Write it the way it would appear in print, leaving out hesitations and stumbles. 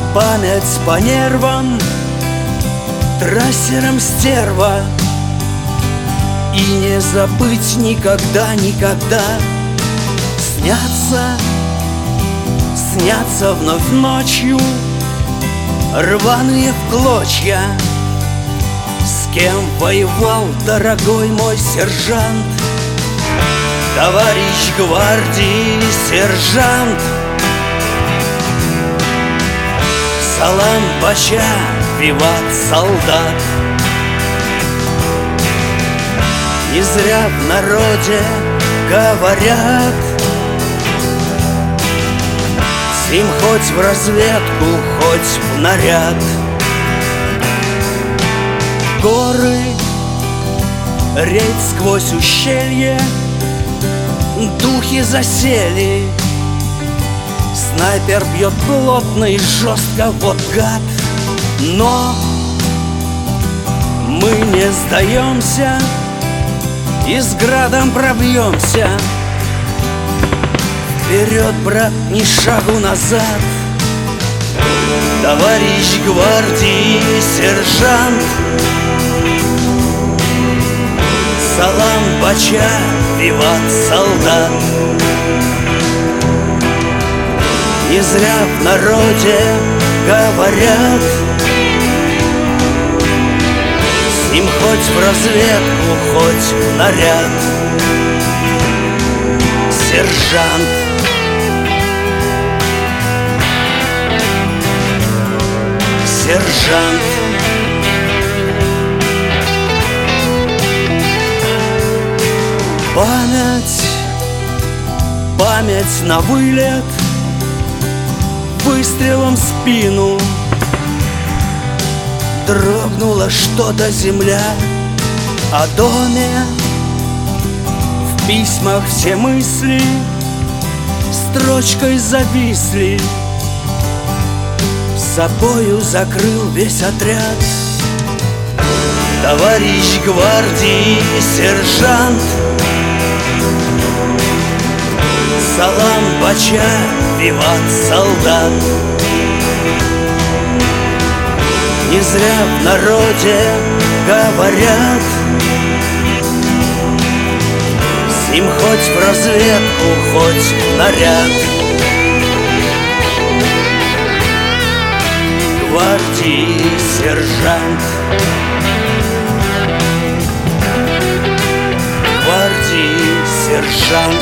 Память по нервам, трассером стерва. И не забыть никогда, никогда. Снятся вновь ночью рваные в клочья. С кем воевал, дорогой мой сержант? Товарищ гвардии, сержант. Салам пача, виват, солдат. Не зря в народе говорят: с ним хоть в разведку, хоть в наряд. Горы, рейд сквозь ущелье, духи засели. Снайпер бьет плотно и жестко, вот гад. Но мы не сдаемся и с градом пробьемся. Вперед, брат, ни шагу назад. Товарищ гвардии, сержант. Салам пача, виват, солдат. Не зря в народе говорят: с ним хоть в разведку, хоть в наряд. Сержант. Сержант. Память на вылет, выстрелом в спину. Дрогнула что-то земля о доме. В письмах все мысли строчкой зависли. Собою закрыл весь отряд. Товарищ гвардии, сержант. Салам пача, виват, солдат. Не зря в народе говорят: с ним хоть в разведку, хоть в наряд. Гвардии, сержант. Гвардии, сержант.